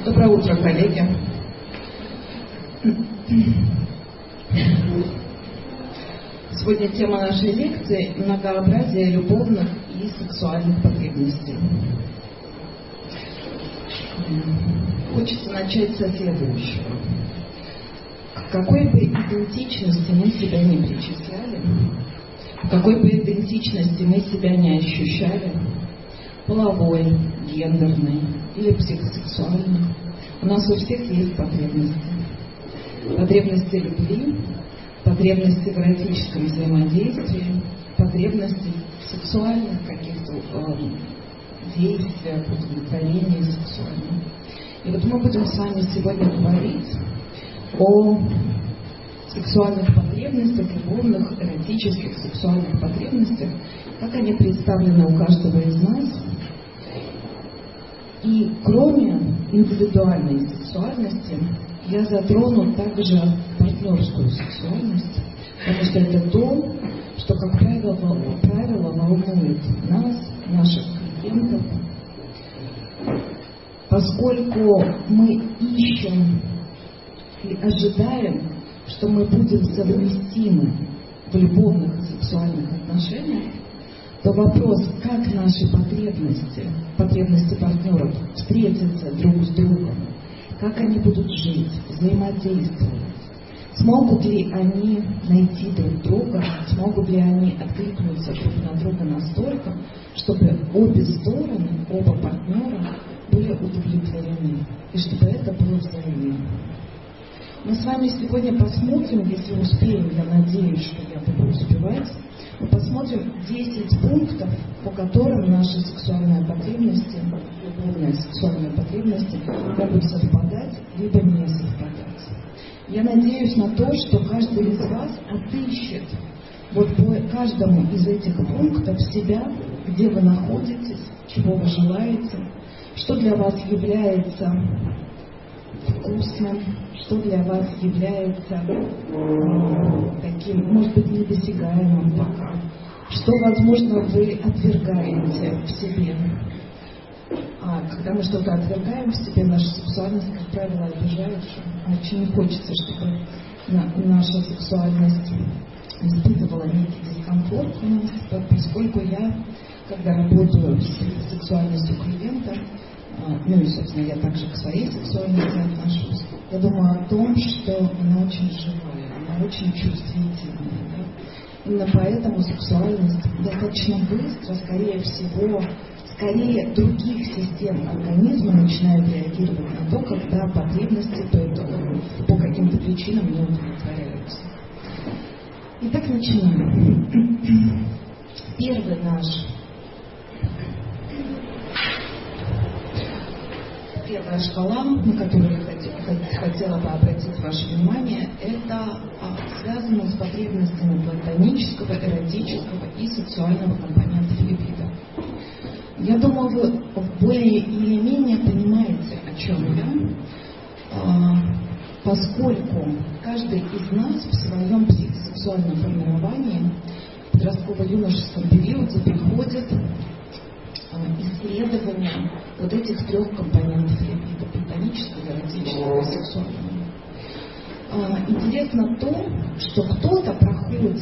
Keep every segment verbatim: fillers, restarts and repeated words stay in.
Доброе утро, коллеги. Сегодня тема нашей лекции – многообразие любовных и сексуальных потребностей. Хочется начать со следующего. К какой бы идентичности мы себя не причисляли, к какой бы идентичности мы себя не ощущали, половой, гендерной или психосексуальной, у нас у всех есть потребности. Потребности любви, потребности в эротическом взаимодействии, потребности в сексуальных каких-то э, действиях, удовлетворении сексуальном. И вот мы будем с вами сегодня говорить о сексуальных потребностях, любовных, эротических, сексуальных потребностях, как они представлены у каждого из нас. И кроме индивидуальной сексуальности, я затрону также партнерскую сексуальность, потому что это то, что, как правило, правило волнует нас, наших клиентов, поскольку мы ищем и ожидаем, что мы будем совместимы в любовных и сексуальных отношениях, то вопрос, как наши потребности, потребности партнеров встретятся друг с другом, как они будут жить, взаимодействовать, смогут ли они найти друг друга, смогут ли они откликнуться друг на друга настолько, чтобы обе стороны, оба партнера были удовлетворены, и чтобы это было взаимно. Мы с вами сегодня посмотрим, если успеем, я надеюсь, что я буду успевать, мы посмотрим десять пунктов, по которым наши сексуальные потребности, любовные сексуальные потребности могут совпадать, либо не совпадать. Я надеюсь на то, что каждый из вас отыщет вот по каждому из этих пунктов себя, где вы находитесь, чего вы желаете, что для вас является вкусным, что для вас является э, таким, может быть, недосягаемым пока, что, возможно, вы отвергаете в себе. А когда мы что-то отвергаем в себе, наша сексуальность, как правило, обижается. Очень не хочется, чтобы на, наша сексуальность испытывала некий дискомфорт у нас, поскольку я, когда работаю с сексуальностью клиента, ну и, собственно, я также к своей сексуальности отношусь, я думаю о том, что она очень живая, она очень чувствительная. Да? Именно поэтому сексуальность достаточно быстро, скорее всего, скорее других систем организма начинает реагировать на то, когда потребности по, по каким-то причинам не удовлетворяются. Итак, начинаем. Первый наш Первая шкала, на которую я хотела бы обратить ваше внимание, это связано с потребностями платонического, эротического и сексуального компонентов либидо. Я думаю, вы более или менее понимаете, о чем я, поскольку каждый из нас в своем психосексуальном формировании в подростково-юношеском периоде проходит исследования вот этих трех компонентов либидо: платонического, эротического и сексуального. Интересно то, что кто-то проходит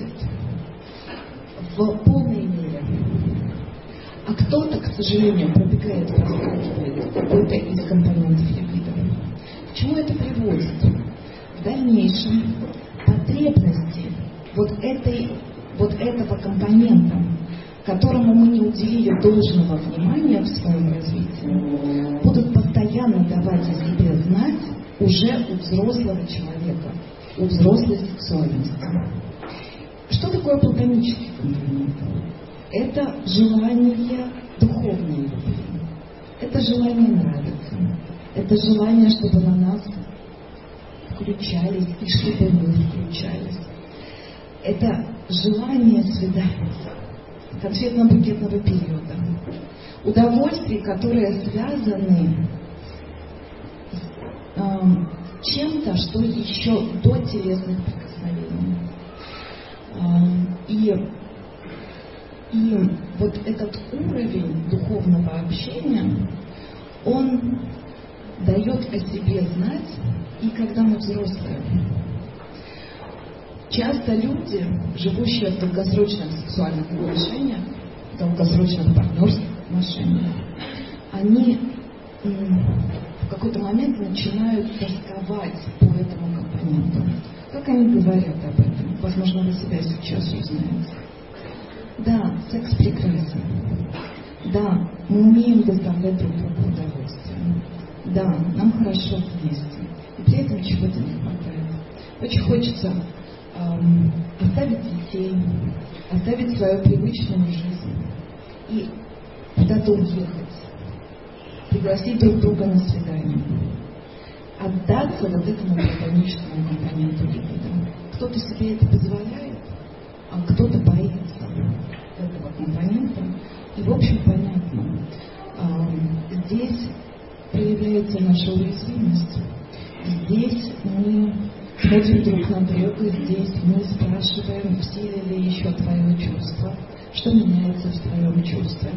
в полной мере, а кто-то, к сожалению, пробегает, проскакивает какой-то из компонентов либидо. К чему это приводит? В дальнейшем потребности вот, этой, вот этого компонента, которому мы не уделили должного внимания в своем развитии, будут постоянно давать о себе знать уже у взрослого человека, у взрослой сексуальности. Что такое платонический компонент? Это желание духовной любви, это желание нравиться, это желание, чтобы на нас включались и чтобы мы включались. Это желание свидания, конфетно-букетного периода, удовольствий, которые связаны с э, чем-то, что еще до телесных прикосновений. Э, и, и вот этот уровень духовного общения, он дает о себе знать, и когда мы взрослые. Часто люди, живущие в долгосрочных сексуальных отношениях, долгосрочных партнерских отношениях, они в какой-то момент начинают тосковать по этому компоненту. Как они говорят об этом? Возможно, вы себя сейчас узнаете. Да, секс прекрасен. Да, мы умеем доставлять друг другу удовольствие. Да, нам хорошо вместе. И при этом чего-то не хватает. Очень хочется эм, оставить детей, оставить свою привычную жизнь и куда-то уехать, пригласить друг друга на свидание, отдаться вот этому платоническому компоненту либидо. Кто-то себе это позволяет, а кто-то боится этого компонента. И, в общем, понятно, здесь проявляется наша уязвимость. Здесь мы смотрим друг на друга, здесь мы спрашиваем, в силе ли еще твое чувство, что меняется в твоем чувстве.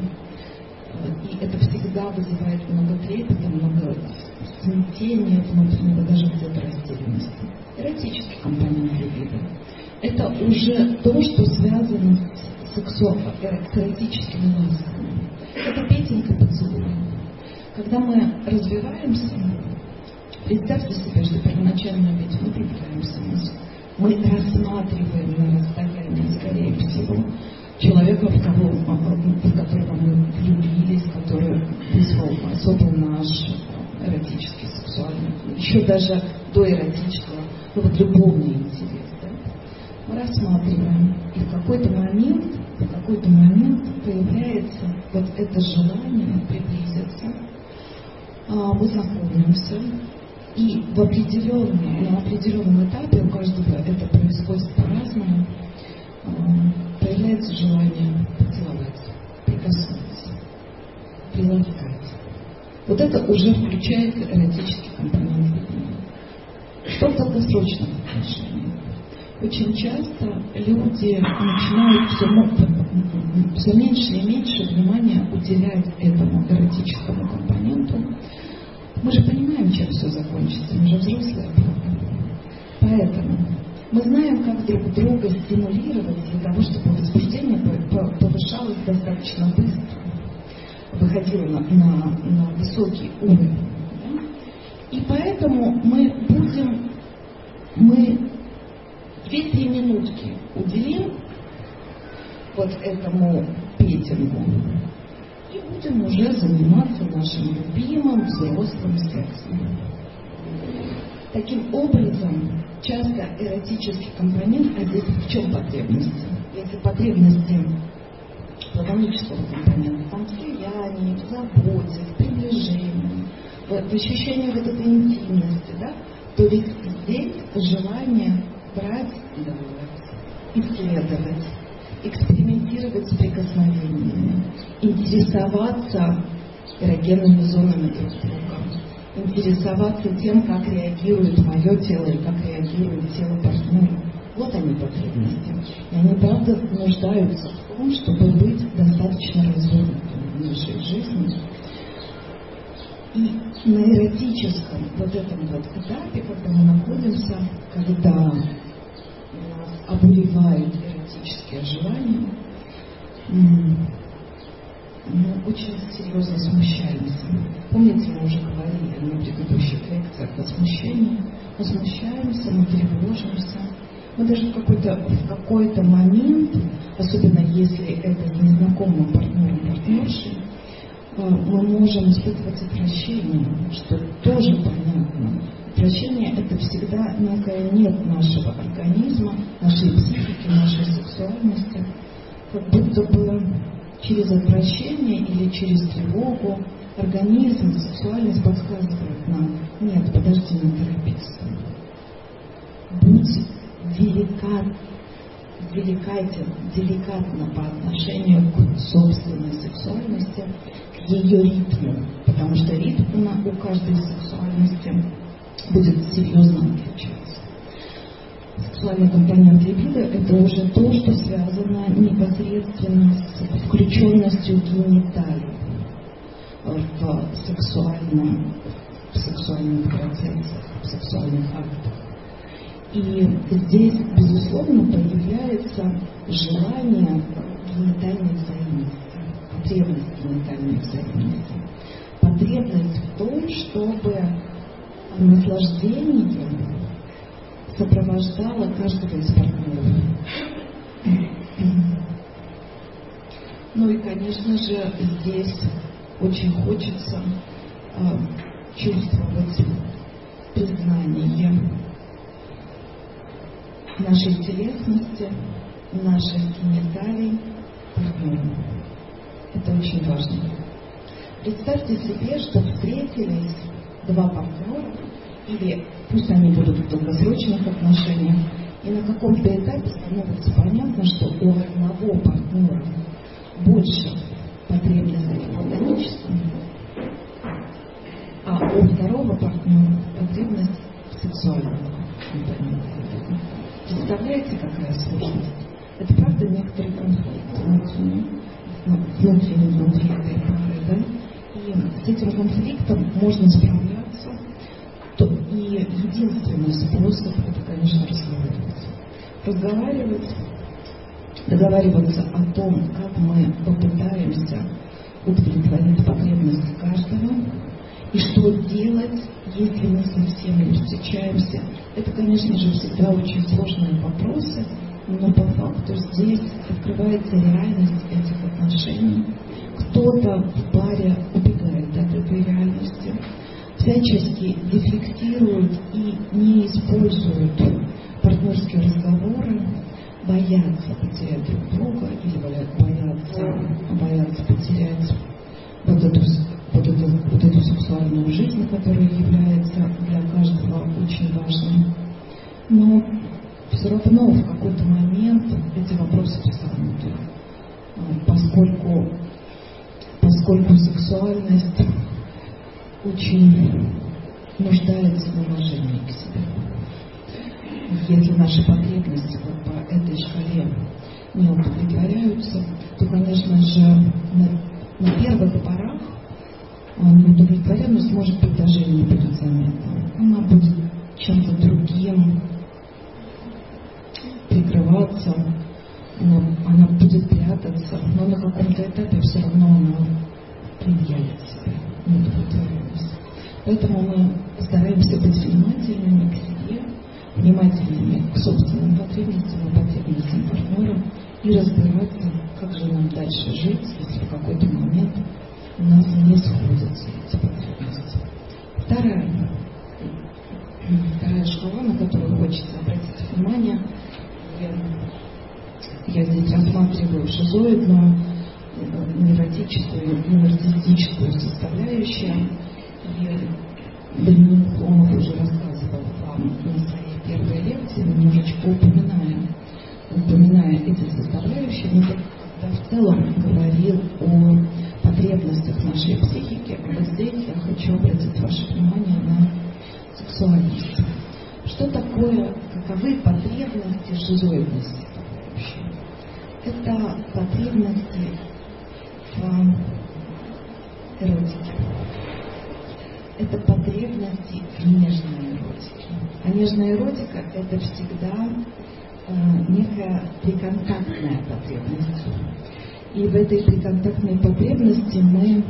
И это всегда вызывает много трепета, много смятения внутреннего, даже где-то растерянности. Эротический компонент либидо – это уже то, что связано с, сексу... с эротическими ласками. Это Петенька поцелуй. Когда мы развиваемся, представьте себе, что первоначально ведь мы влюбляемся, мы рассматриваем на расстоянии, скорее всего, человека, в, кого, в которого мы влюбились, который вызвал особый наш эротический, сексуальный, еще даже до эротического, ну вот любовный интерес. Да? Мы рассматриваем, и в какой-то момент, в какой-то момент появляется вот это желание приблизиться, мы знакомимся, и в определенном, на определенном этапе, у каждого это происходит по-разному, появляется желание поцеловать, прикоснуться, приласкать. Вот это уже включает эротический компонент либидо. Что в долгосрочном отношении? Очень часто люди начинают все, все меньше и меньше внимания уделять этому эротическому компоненту. Мы же понимаем, чем все закончится, мы же взрослые. Поэтому мы знаем, как друг друга стимулировать для того, чтобы возбуждение повышалось достаточно быстро, выходило на, на, на высокий уровень. Да? И поэтому мы будем, мы две-три минутки уделим вот этому петингу и будем уже заниматься нашим любимым взрослым сексом. Таким образом, часто эротический компонент, а здесь в чем потребности? Если потребности платонического компонента, там в слиянии, в заботе, в приближении, в, в ощущении вот этой интимности, да, то ведь здесь желание брать, исследовать, экспериментировать с прикосновениями, интересоваться эрогенными зонами друг друга, интересоваться тем, как реагирует мое тело и как реагирует тело партнера. Вот они потребности. И они, правда, нуждаются в том, чтобы быть достаточно развернутыми в нашей жизни. И на эротическом вот этом вот этапе, когда мы находимся, когда нас обуревают эротические желания, мы очень серьезно смущаемся. Помните, мы уже говорили на предыдущих лекциях о смущении. Мы смущаемся, мы тревожимся. Мы даже в какой-то, в какой-то момент, особенно если это с незнакомым партнером, партнершей, мы можем испытывать отвращение, что тоже понятно. Отвращение – это всегда некая нет нашего организма, нашей психики, нашей сексуальности. Как будто бы через отвращение или через тревогу организм, сексуальность подсказывает нам: нет, подожди, не торопись. Будь деликат, деликатен, деликатно по отношению к собственной сексуальности, к ее ритму, потому что ритм у каждой сексуальности будет серьезно отличаться. Сексуальный компонент либидо – это уже то, что связано непосредственно с включенностью гениталий в сексуальном, в сексуальном манипуляциях, в сексуальных актах. И здесь, безусловно, появляется желание генитальной взаимности, потребность генитальной взаимности. Потребность в том, чтобы наслаждение сопровождало каждого из партнеров. Ну и, конечно же, здесь очень хочется э, чувствовать признание нашей телесности, наших гениталий партнерам. Это очень важно. Представьте себе, что встретились два партнера, или пусть они будут в долгосрочных отношениях, и на каком-то этапе становится понятно, что у одного партнера больше потребностей в платоническом, а у второго партнера потребность в сексуальном компоненте. Представляете, какая сложность? Это правда некоторый конфликт внутренний, внутренний внутри этой пары, да? И с этим конфликтом можно справляться, то и единственный способ это, конечно, разговаривать. Разговаривать, договариваться о том, как мы попытаемся удовлетворить потребности каждого, и что делать, если мы совсем не встречаемся. Это, конечно же, всегда очень сложные вопросы, но по факту здесь открывается реальность этих отношений. Кто-то в паре убегает от этой реальности, всячески дефлектирует и не используют партнерские разговоры, боятся потерять друг друга или боятся, боятся потерять вот эту, вот, эту, вот эту сексуальную жизнь, которая является для каждого очень важной. Но все равно в какой-то момент эти вопросы встанут, поскольку, поскольку сексуальность очень нуждается в уважении к себе. Если наши потребности вот по этой шкале не удовлетворяются, то, конечно же, на, на первых порах неудовлетворенность, может быть, даже и не будет заметна. Она будет чем-то другим прикрываться, она, она будет прятаться, но на каком-то этапе все равно она предъявит себя, неудовлетворенность. Поэтому мы стараемся быть внимательными к себе, внимательными к собственным потребностям и потребностям партнера и разбираться, как же нам дальше жить, если в какой-то момент у нас не сходятся эти потребности. Вторая, вторая шкала, на которую хочется обратить внимание, я здесь рассматриваю шизоидную, невротическую и нарциссическую составляющую. И Даниил Хломов уже рассказывал вам на своей первой лекции, немножечко упоминая, упоминая эти составляющие, но когда в целом говорил о потребностях нашей психики, вот здесь я хочу обратить ваше внимание на сексуальность. Что такое, каковы потребности шизоидности? Это потребности в эротике. Это потребности в нежной эротике. А нежная эротика – это всегда э, некая приконтактная потребность. И в этой приконтактной потребности мы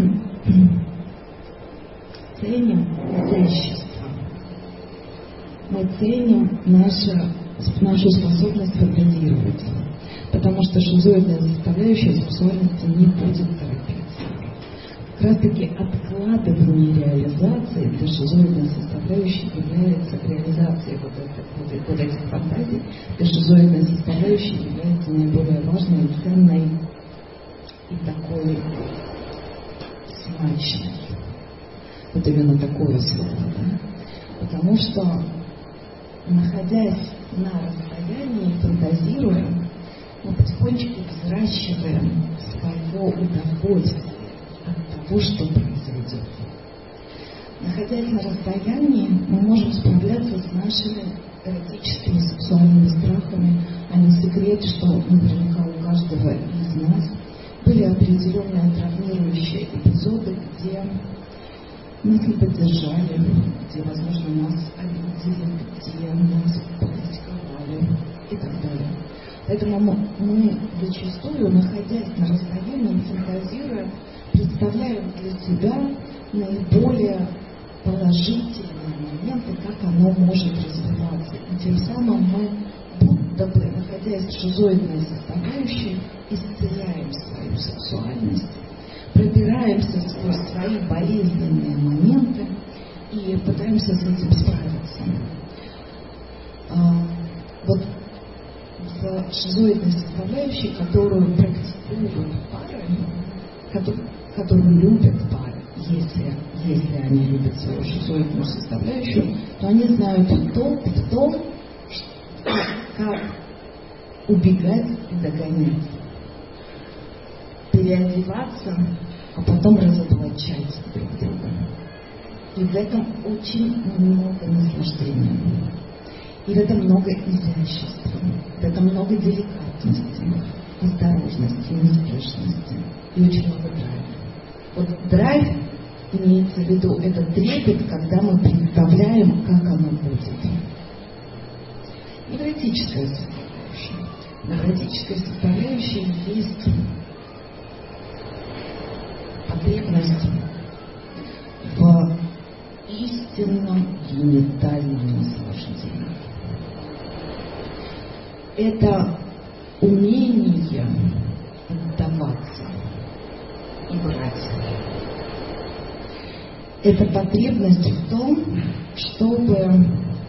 ценим изящество. Мы ценим нашу, нашу способность фантазировать. Потому что шизоидная составляющая сексуальности не будет торопиться. Как раз таки откладывание реализации для шизоидной составляющей является реализацией вот, это, вот, вот этих фантазий. Для шизоидной составляющей является наиболее важной и ценной и такой смачной. Вот именно такое слово, да? Потому что, находясь на расстоянии, фантазируя, мы потихонечку взращиваем свое удовольствие от того, что произойдет. Находясь на расстоянии, мы можем справляться с нашими эротическими сексуальными страхами, а не секрет, что наверняка у каждого из нас были определенные травмирующие эпизоды, где нас не поддержали, где, возможно, нас обидели, где нас покритиковали и так далее. Поэтому мы, мы зачастую, находясь на расстоянии, фантазируя, представляем для себя наиболее положительные моменты, как оно может развиваться. И тем самым мы, будто бы, находясь в шизоидной составляющей, исцеляем свою сексуальность, пробираемся сквозь свои болезненные моменты и пытаемся с этим справиться. А, вот в шизоидной составляющей, которую практикуют пары, которую, которую любят пары, если, если они любят свою шизоидную составляющую, то они знают толк в том, как убегать и догонять, переодеваться, а потом разоблачать друг друга. И в этом очень много наслаждения. И в этом много изящества, в этом много деликатности, осторожности, неспешности и очень много драйва. Вот драйв имеется в виду этот трепет, когда мы представляем, как оно будет. Невротическая составляющая. В невротической составляющей есть потребность в истинном генитальном наслаждении. Это умение отдаваться и брать. Это потребность в том, чтобы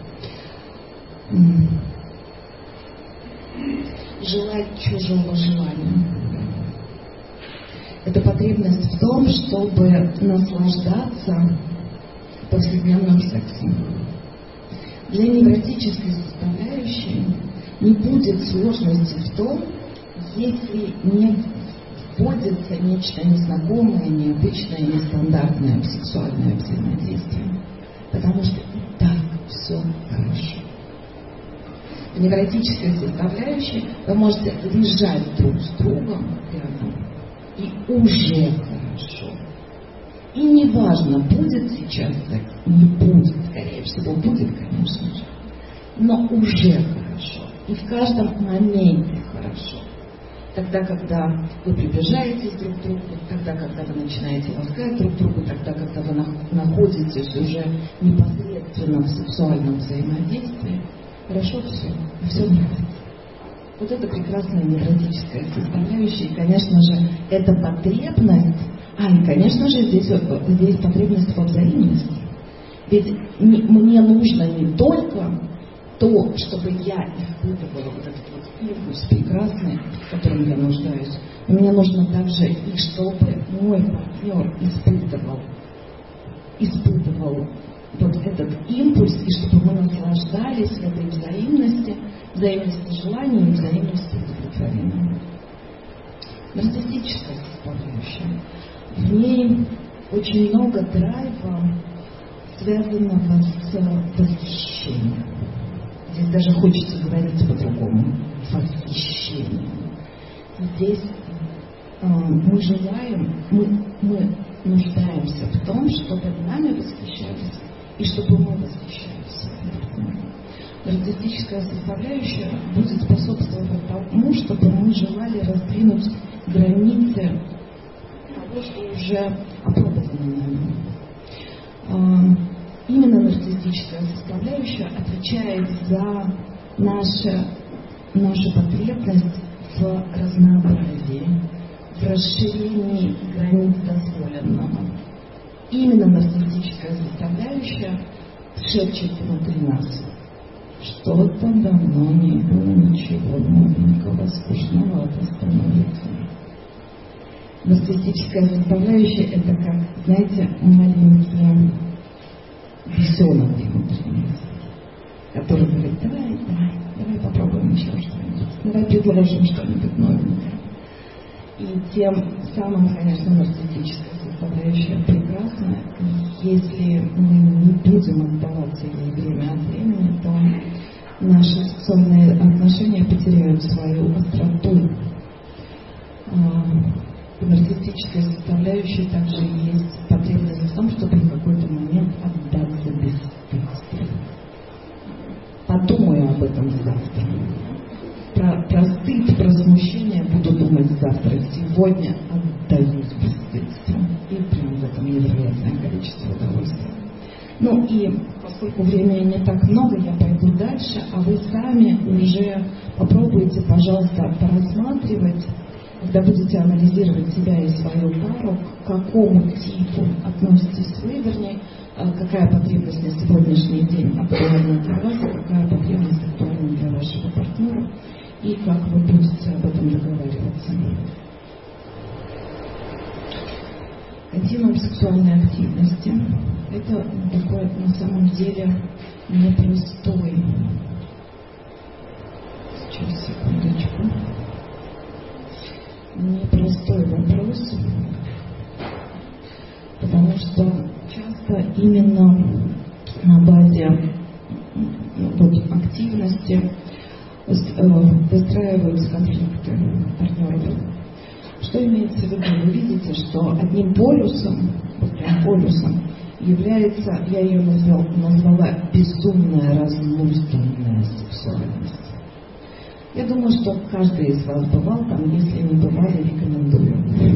желать чужого желания. Это потребность в том, чтобы наслаждаться повседневным сексом. Для невротической составляющей не будет сложности в том, если не вводится нечто незнакомое, необычное, нестандартное в сексуальное взаимодействие. Потому что и так все хорошо. В невротической составляющей вы можете лежать друг с другом рядом, и уже хорошо. И неважно, будет сейчас секс, не будет, скорее всего, будет, конечно же, но уже хорошо. И в каждом моменте хорошо. Тогда, когда вы приближаетесь друг к другу, тогда, когда вы начинаете ласкать друг друга, тогда, когда вы находитесь уже непосредственно в сексуальном взаимодействии, хорошо все, все нравится. Вот это прекрасная невротическая составляющая. И, конечно же, эта потребность, а, и, конечно же, здесь, здесь потребность во взаимности. Ведь не, мне нужно не только то, чтобы я испытывала вот этот вот импульс прекрасный, в котором я нуждаюсь, но мне нужно также и чтобы мой партнер испытывал, испытывал вот этот импульс, и чтобы мы наслаждались в этой взаимности, взаимности желаний и взаимности удовлетворения. Нарциссическая составляющая. В ней очень много драйва, связанного с восхищением. Здесь даже хочется говорить по-другому. Восхищение. Здесь э, мы желаем, мы, мы нуждаемся в том, чтобы нами восхищались, и чтобы мы восхищались своим. Нарциссическая составляющая будет способствовать тому, чтобы мы желали раздвинуть границы того, что уже опробовано нами. Именно нарциссическая составляющая отвечает за нашу, нашу потребность в разнообразии, в расширении границ дозволенного. Именно нарциссическая составляющая шепчет внутри нас. Что-то давно не было ничего новенького, скучновато становится. Нарциссическая составляющая — это как, знаете, маленький бесенок внутри, который говорит: давай, давай, давай попробуем еще что-нибудь, давай предложим что-нибудь новенькое. И тем самым, конечно, нарциссическая составляющая прекрасна. Если мы не будем отдаваться ей время от времени, то наши сексуальные отношения потеряют свою остроту. В нарциссической составляющей также есть потребность в том, чтобы в какой-то момент отдаться без подумаю об этом завтра. Про, про стыд, про смущение буду думать завтра. Сегодня отдаюсь бесстыдству. И прям в этом невероятное количество удовольствия. Ну и поскольку времени не так много, я пойду дальше, а вы сами уже попробуйте, пожалуйста, порассматривать, когда будете анализировать себя и свою пару, к какому типу относитесь вы, вернее, какая потребность на сегодняшний день актуальна для вас, а какая потребность актуальна для вашего партнера, и как вы будете об этом договариваться. Континуум сексуальной активности. Это такой, на самом деле, непростой. Сейчас, секундочку. Непростой вопрос, потому что часто именно на базе вот, активности выстраиваются конфликты партнеров. Что имеется в виду? Вы видите, что одним полюсом, вот прям полюсом, является, я ее назвала, назвала безумная, разнузданная сексуальность. Я думаю, что каждый из вас бывал там, если не бывали, рекомендую.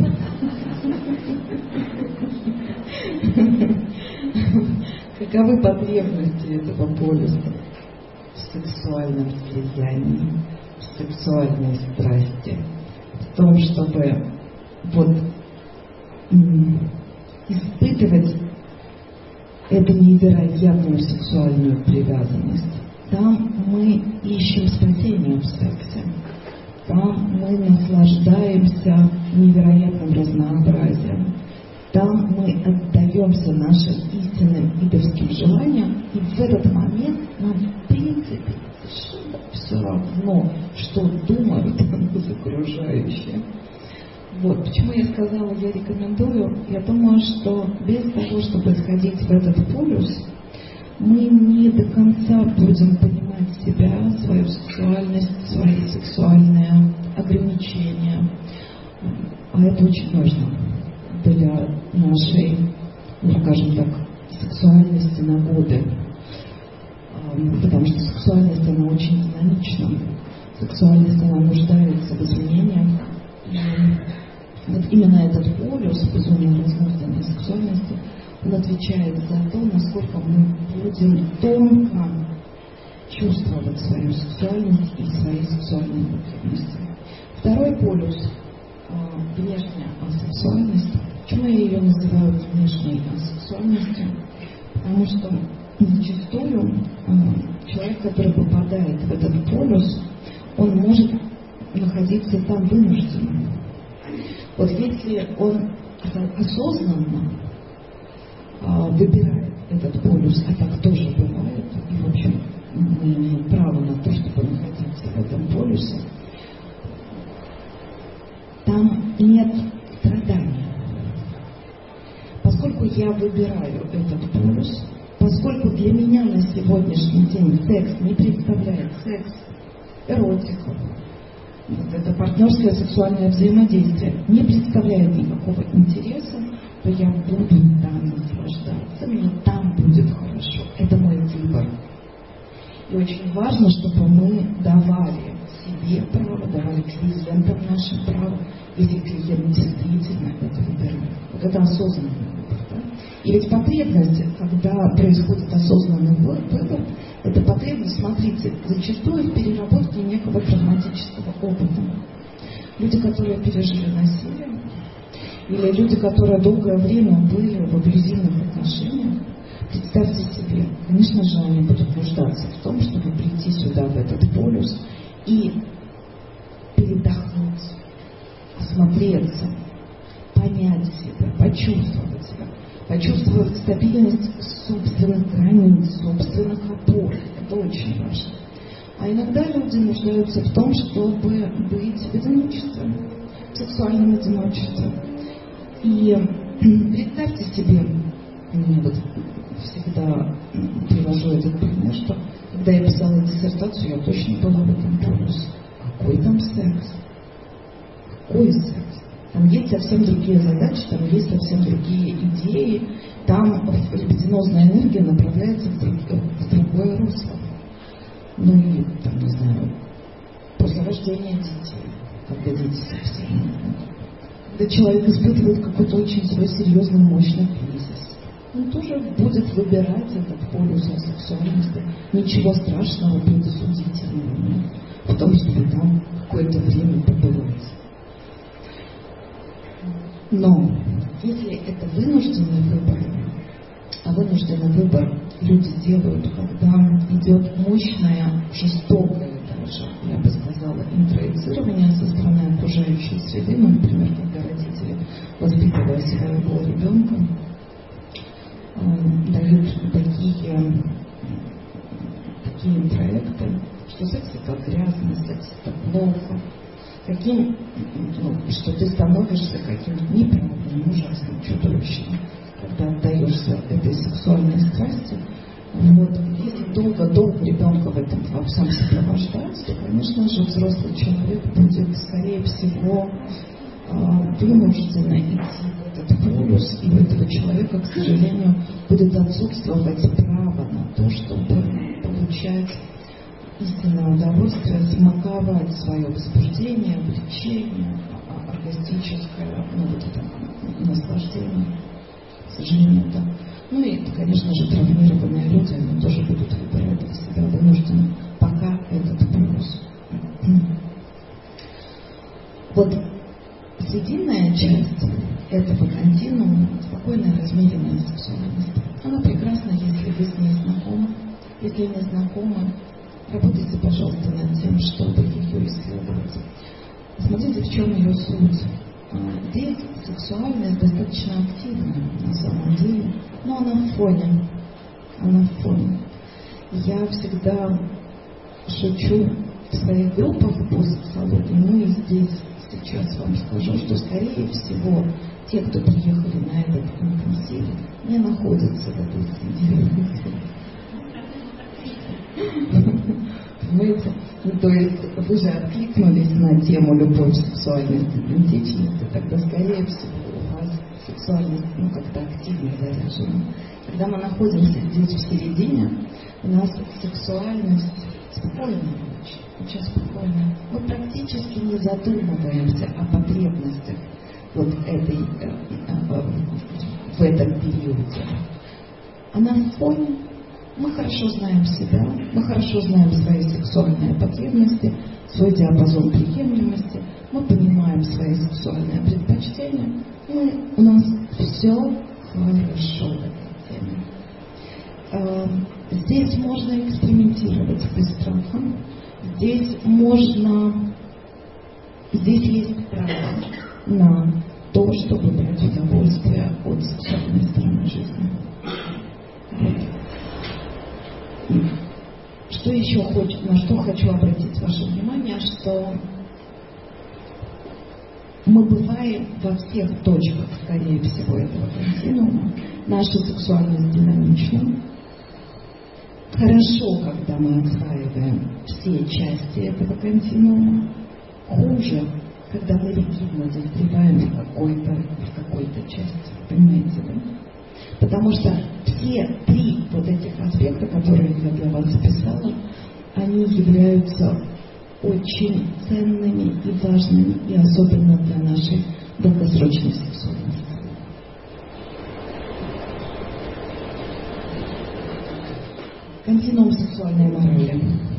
Каковы потребности этого полюса? В сексуальном слиянии, в сексуальной страсти, в том, чтобы вот м- испытывать эту невероятную сексуальную привязанность. Там мы ищем спасение в сексе. Там мы наслаждаемся невероятным разнообразием. Там мы отдаемся нашим истинным идовским желаниям, и в этот момент нам, в принципе, совершенно все равно, что думают окружающие. Вот. Почему я сказала, я рекомендую? Я думаю, что без того, чтобы сходить в этот полюс, мы не до конца будем понимать себя, свою сексуальность, свои сексуальные ограничения. А это очень важно для нашей, ну, скажем так, сексуальности на годы. Потому что сексуальность, она очень динамична. Сексуальность, она нуждается в изменениях. И вот именно этот полюс безумно разнузданной сексуальности, он отвечает за то, насколько мы будем тонко чувствовать свою сексуальность и свои сексуальные потребности. Второй полюс – внешняя асексуальность. Почему я ее называю внешней асексуальностью? Потому что зачастую человек, который попадает в этот полюс, он может находиться там вынужденно. Вот если он осознанно выбирает этот полюс, а так тоже бывает, и в общем мы имеем право на то, чтобы находиться в этом полюсе, там нет страдания. Поскольку я выбираю этот полюс, поскольку для меня на сегодняшний день секс не представляет секс, эротику, вот это партнерское сексуальное взаимодействие не представляет никакого интереса, то я буду там наслаждаться, мне там будет хорошо. Это мой выбор. И очень важно, чтобы мы давали себе право, давали клиентам наше право, если клиент действительно это выбирает. Вот это осознанный выбор. Да? И ведь потребность, когда происходит осознанный выбор, это потребность, смотрите, зачастую в переработке некого травматического опыта. Люди, которые пережили насилие, или люди, которые долгое время были в абьюзивных отношениях, представьте себе, конечно же, они будут нуждаться в том, чтобы прийти сюда, в этот полюс, и передохнуть, осмотреться, понять себя, почувствовать себя, почувствовать стабильность собственных границ, собственных опор. Это очень важно. А иногда люди нуждаются в том, чтобы быть в одиночестве, в сексуальном одиночестве. И представьте себе, я вот всегда привожу этот пример, что когда я писала диссертацию, я точно была в этом полюсе. Какой там секс? Какой секс? Там есть совсем другие задачи, там есть совсем другие идеи, там либидинозная энергия направляется в, друг, в другое русло. рождения детей, когда дети совсем не будут. Когда человек испытывает какой-то очень свой серьезный, мощный кризис, он тоже будет выбирать этот полюс сексуальности. Ничего страшного, предосудительного нет в том, чтобы там какое-то время побывать. Но если это вынужденный выбор, а вынужденный выбор люди делают, когда идет мощное, жестокое даже, я бы сказала, интроицирование со стороны окружающей среды, ну, например, когда родители, воспитывая своего ребенка, э, дают такие, такие интроекты, что секс это грязно, секс это плохо, каким, ну, что ты становишься каким-то неправильным, ужасным, чудовищным, когда отдаешься этой сексуальной страсти. Вот. Если долго-долго ребенка в этом во всем сопровождать, то, конечно же, взрослый человек будет, скорее всего, вынужденно идти в этот полюс, и у этого человека, к сожалению, будет отсутствовать право на то, чтобы получать истинное удовольствие, смаковать свое возбуждение, влечение, оргастическое, ну, вот это наслаждение. К сожалению, да. Ну и, конечно же, травмированные люди, они тоже будут выбирать для себя вынужденно пока этот полюс. Вот срединная часть этого континуума, спокойная, размеренная сексуальность, она прекрасна, если вы с ней знакомы. Если не знакомы, работайте, пожалуйста, над тем, чтобы ее исследовать. Смотрите, в чем ее суть. Здесь сексуальность достаточно активная на самом деле, но она в фоне. Она в фоне. Я всегда шучу в своих группах по сексологии, ну и здесь сейчас вам скажу, что скорее всего те, кто приехали на этот интенсив, не находятся в этой среде. Понимаете? Ну, то есть вы же откликнулись на тему любовь, сексуальность, идентичность, тогда, скорее всего, у вас сексуальность, ну, как-то активно заряжена. Когда мы находимся здесь в середине, у нас сексуальность спокойная, очень, очень спокойная. Мы практически не задумываемся о потребностях вот этой, э, э, в этом периоде. Она в фоне. Мы хорошо знаем себя, мы хорошо знаем свои сексуальные потребности, свой диапазон приемлемости, мы понимаем свои сексуальные предпочтения, и у нас все хорошо в этой теме. Здесь можно экспериментировать без страха, здесь можно, здесь есть право на то, чтобы брать удовольствие от сексуальной стороны жизни. Вот. Что еще хочу, на что хочу обратить ваше внимание, что мы бываем во всех точках, скорее всего, этого континуума. Наша сексуальность динамична. Хорошо, когда мы осваиваем все части этого континуума. Хуже, когда мы ригидно застреваем в какой-то, в какой-то части. Понимаете, да? Потому что все три вот этих аспекта, которые я для вас записала, они являются очень ценными и важными, и особенно для нашей долгосрочной сексуальности. Континуум сексуальной морали.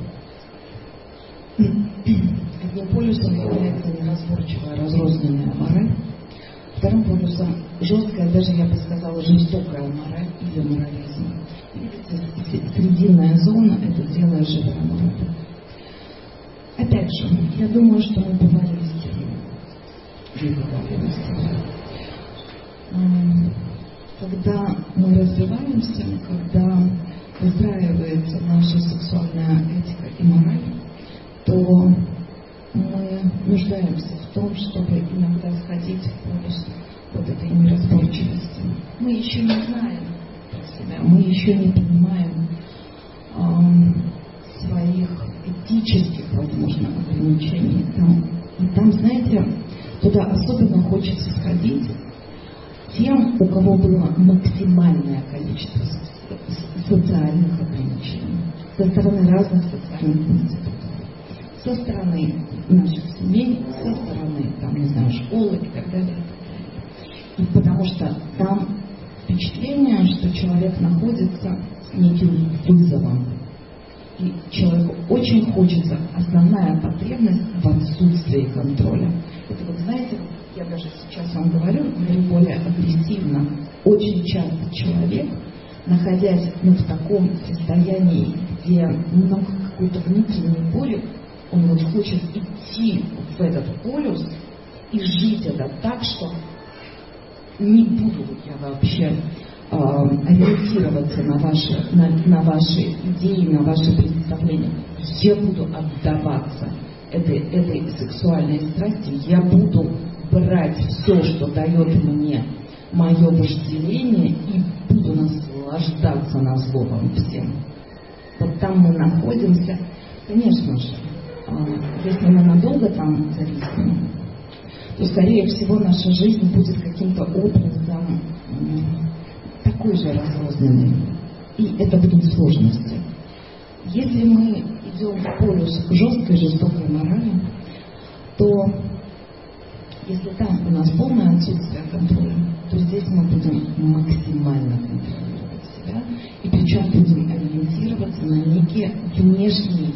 Одним полюсом является неразборчивая, разрозненная мораль. Вторым полюсом жесткая, даже я бы сказала, жестокая мораль или морализм. Видите, срединная зона – это дело живая мораль. Опять же, я думаю, что мы бывали везде. Мы бывали везде. Когда мы развиваемся, когда выстраивается наша сексуальная этика и мораль, то мы нуждаемся в том, чтобы иногда сходить в полюс вот этой неразборчивости. Мы еще не знаем про себя, мы еще не понимаем э, своих этических, возможно, ограничений. Там, и там, знаете, туда особенно хочется сходить тем, у кого было максимальное количество социальных ограничений со стороны разных социальных институтов. Со стороны наших семей, со стороны, там, не знаю, школы и так далее. И потому что там впечатление, что человек находится с неким вызовом. И человеку очень хочется, основная потребность в отсутствии контроля. Это вот, знаете, я даже сейчас вам говорю, говорю более агрессивно. Очень часто человек, находясь ну, в таком состоянии, где много какой-то внутренней боли, он вот хочет идти в этот полюс и жить это так, что не буду я вообще э, ориентироваться на ваши, на, на ваши идеи, на ваши представления. Я буду отдаваться этой, этой сексуальной страсти, я буду брать все, что дает мне мое вожделение, и буду наслаждаться на злобом всем. Вот там мы находимся, конечно же, э, если мы надолго там зависнем, то, скорее всего, наша жизнь будет каким-то образом такой же разрозненной. И это будут сложности. Если мы идем в полюс жесткой, жестокой морали, то если там у нас полное отсутствие контроля, то здесь мы будем максимально контролировать себя, и причем будем ориентироваться на некие внешние,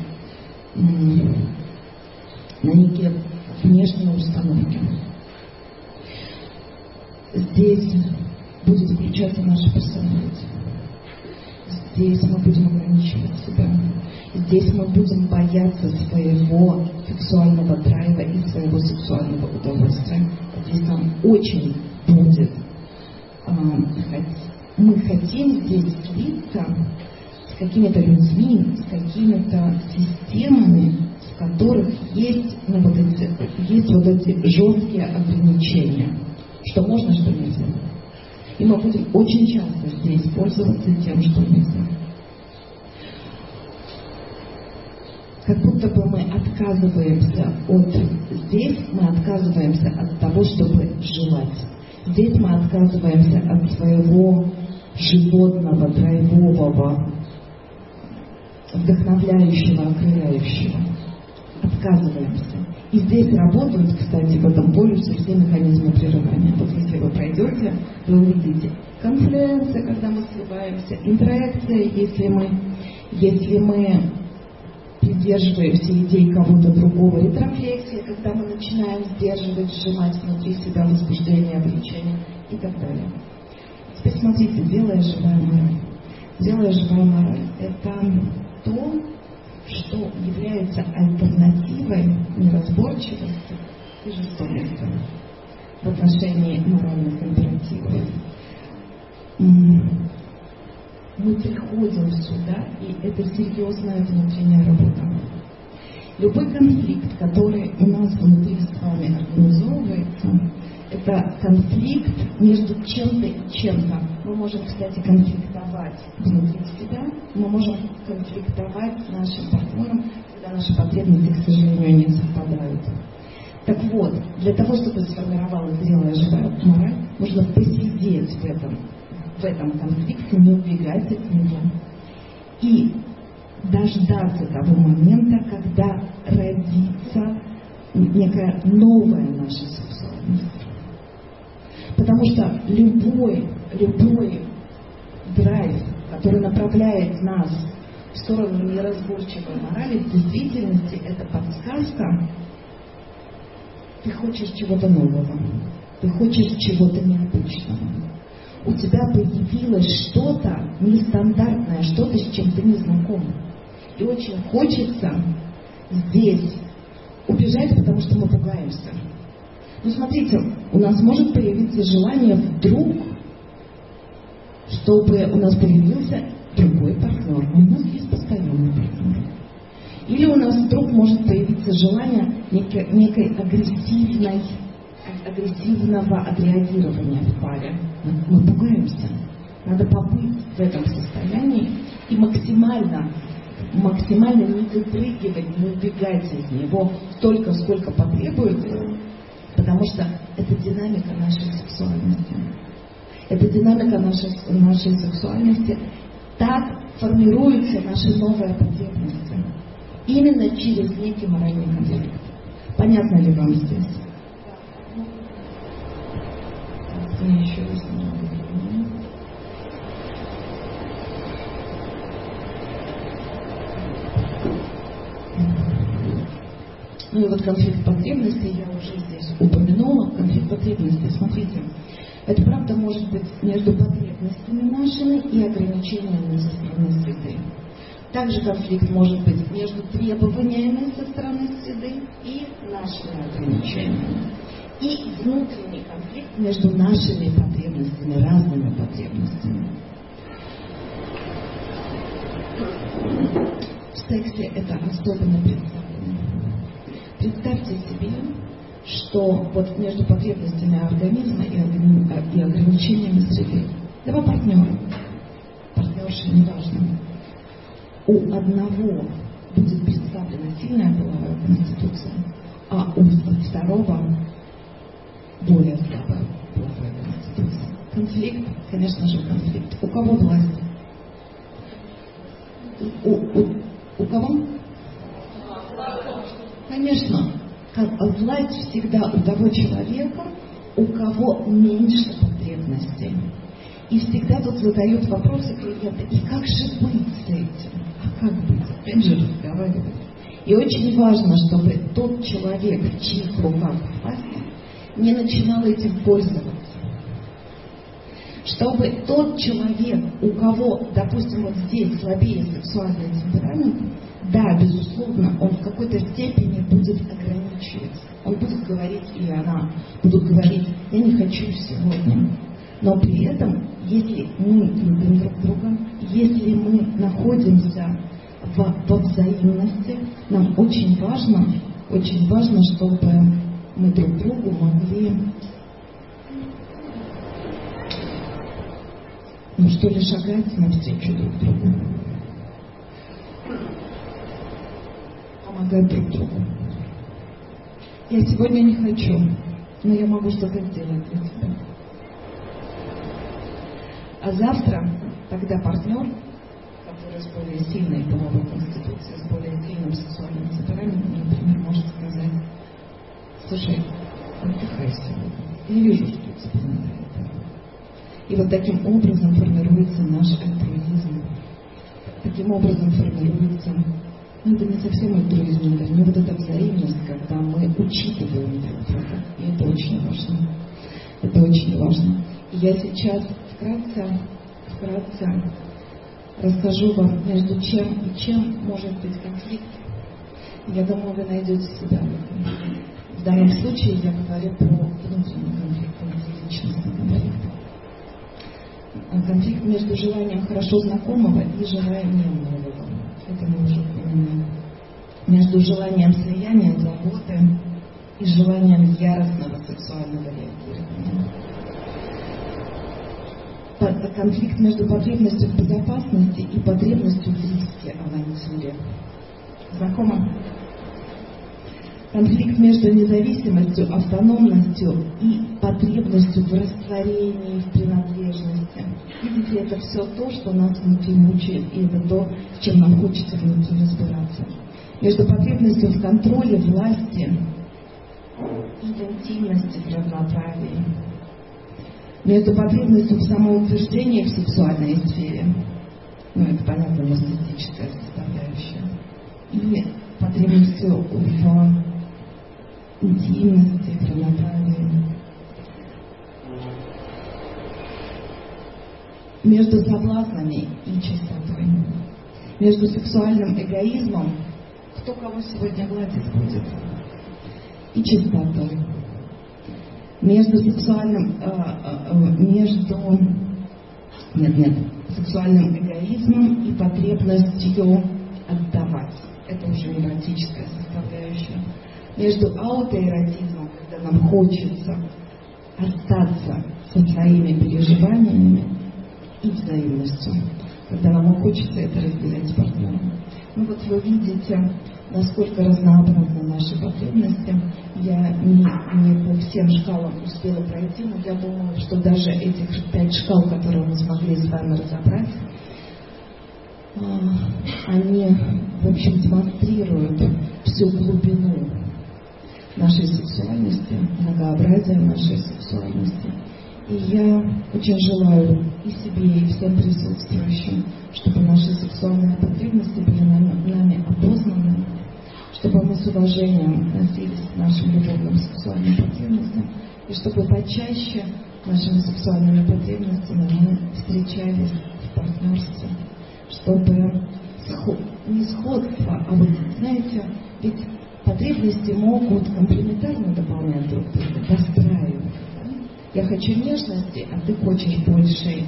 на некие внешние установки. Здесь будет включаться наша персоналити. Здесь мы будем ограничивать себя. Здесь мы будем бояться своего сексуального драйва и своего сексуального удовольствия. Здесь нам очень будет. Э, мы хотим здесь слиться с какими-то людьми, с какими-то системами, в которых есть, ну, вот эти, есть вот эти жесткие ограничения, что можно, что нельзя. И мы будем очень часто здесь пользоваться тем, что нельзя. Как будто бы мы отказываемся от... Здесь мы отказываемся от того, чтобы желать. Здесь мы отказываемся от своего животного, драйвового, вдохновляющего, окрыляющего. Отказываемся. И здесь работают, кстати, в этом полюсе все механизмы прерывания. Вот если вы пройдете, вы увидите конфлюенция, когда мы сливаемся, интроекция, если мы, если мы придерживаемся идей кого-то другого, ретрофлексия, когда мы начинаем сдерживать, сжимать внутри себя возбуждение, влечение и так далее. Теперь смотрите, белая живая мораль. Белая живая мораль – это то, что является альтернативой неразборчивости и жестокости в отношении моральных императивов. Мы приходим сюда, и это серьезная внутренняя работа. Любой конфликт, который у нас внутри с вами организовывается, это конфликт между чем-то и чем-то. Мы можем, кстати, конфликтовать внутри себя, мы можем конфликтовать с нашим партнером, когда наши потребности, к сожалению, не совпадают. Так вот, для того, чтобы сформировалась зрелая живая мораль, нужно посидеть в этом, в этом конфликте, не убегать от него и дождаться того момента, когда родится некая новая наша сексуальность. Потому что любой, любой драйв, который направляет нас в сторону неразборчивой морали, в действительности это подсказка. Ты хочешь чего-то нового, ты хочешь чего-то необычного. У тебя появилось что-то нестандартное, что-то, с чем ты не знаком. И очень хочется здесь убежать, потому что мы пугаемся. Ну, смотрите, у нас может появиться желание вдруг, чтобы у нас появился другой партнер. У нас есть постоянный партнер. Или у нас вдруг может появиться желание некой, некой агрессивной, агрессивного отреагирования в паре. Мы, мы пугаемся. Надо побыть в этом состоянии и максимально, максимально не выпрыгивать, не убегать из него столько, сколько потребуется. Потому что это динамика нашей сексуальности. Это динамика нашей, нашей сексуальности. Так формируются наши новые потребности. именно через некий моральный конфликт. Понятно ли вам здесь? Я еще раз не Ну и вот конфликт потребностей, я уже здесь упомянула. Конфликт потребностей, смотрите, это правда может быть между потребностями нашими и ограничениями со стороны среды. Также конфликт может быть между требованиями со стороны среды и нашими ограничениями. И внутренний конфликт между нашими потребностями, разными потребностями. В сексе это особенно представлено. Представьте себе, что вот между потребностями организма и, ограни- и ограничениями среды два партнера, партнерши, неважно, у одного будет представлена сильная половая конституция, а у второго более слабая половая конституция. Конфликт, конечно же, конфликт. У кого власть? У, у, у кого? Конечно, власть всегда у того человека, у кого меньше потребностей. И всегда тут задают вопросы клиенты, и как же быть с этим? А как быть? Опять же разговаривать. И очень важно, чтобы тот человек, в чьих руках власть, не начинал этим пользоваться. Чтобы тот человек, у кого, допустим, вот здесь слабее сексуальный темперамент, да, безусловно, он в какой-то степени будет ограничивать. Он будет говорить, или она будут говорить, я не хочу сегодня. Но при этом, если мы любим друг друга, если мы находимся в, во взаимности, нам очень важно, очень важно, чтобы мы друг другу могли, ну что ли, шагать навстречу друг другу. Помогать друг другу. Я сегодня не хочу, но я могу что-то сделать для тебя. А завтра тогда партнер, который с более сильной половой конституцией, с более сильным сексуальным темпераментом, например, может сказать, слушай, отдыхай сегодня. Я вижу, что тебе надо это. И вот таким образом формируется наш альтруизм. Таким образом формируется, ну это не совсем альтруизм, наверное, вот эта взаимность, когда мы учитываем друг друга. И это очень важно. Это очень важно. И я сейчас вкратце, вкратце расскажу вам, между чем и чем может быть конфликт. Я думаю, вы найдете себя. В данном случае я говорю про внутренний конфликт, внутриличностный конфликт. Конфликт между желанием хорошо знакомого и желанием нового. Это мы уже упомянули. Между желанием слияния, заботы и желанием яростного сексуального реагирования. Конфликт между потребностью в безопасности и потребностью в риске, авантюре. Знакомо? Конфликт между независимостью, автономностью и потребностью в растворении, в принадлежности. Видите, это все то, что нас внутри мучает, и это то, с чем нам хочется внутри разбираться. Между потребностью в контроле, власти, интимности, в равноправии. Между потребностью в самоутверждении в сексуальной сфере, ну это понятно, нарциссическая составляющая, и потребностью в интимности, в равноправии. Между соблазнами и чистотой. Между сексуальным эгоизмом, кто кого сегодня гладить будет, и чистотой. Между сексуальным, э, э, между, нет, нет, сексуальным эгоизмом и потребностью отдавать. Это уже эротическая составляющая. Между аутоэротизмом, когда нам хочется остаться со своими переживаниями, и взаимностью, когда нам хочется это разделять с партнером. Ну вот вы видите, насколько разнообразны наши потребности. Я не, не по всем шкалам успела пройти, но я думаю, что даже этих пять шкал, которые мы смогли с вами разобрать, они, в общем, демонстрируют всю глубину нашей сексуальности, многообразие нашей сексуальности. И я очень желаю и себе, и всем присутствующим, чтобы наши сексуальные потребности были нами, нами опознаны, чтобы мы с уважением относились к нашим любовным сексуальным потребностям, и чтобы почаще нашими сексуальными потребностями мы встречались в партнерстве, чтобы не сходство, а вот, знаете, ведь потребности могут комплементарно дополнять друг друга, достраивать. Да? Я хочу нежности, а ты хочешь больше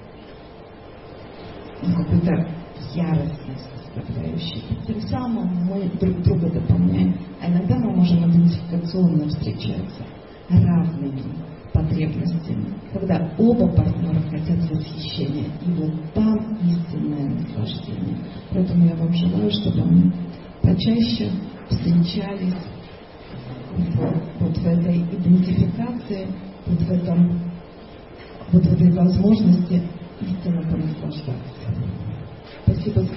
ну, какой-то яростной составляющей. Тем самым мы друг друга дополняем. А иногда мы можем идентификационно встречаться равными потребностями, когда оба партнера хотят восхищения, и вот там истинное наслаждение. Поэтому я вам желаю, чтобы мы почаще встречались вот, вот в этой идентификации, вот в этом, вот в этой возможности истинно понаслаждаться. Спасибо.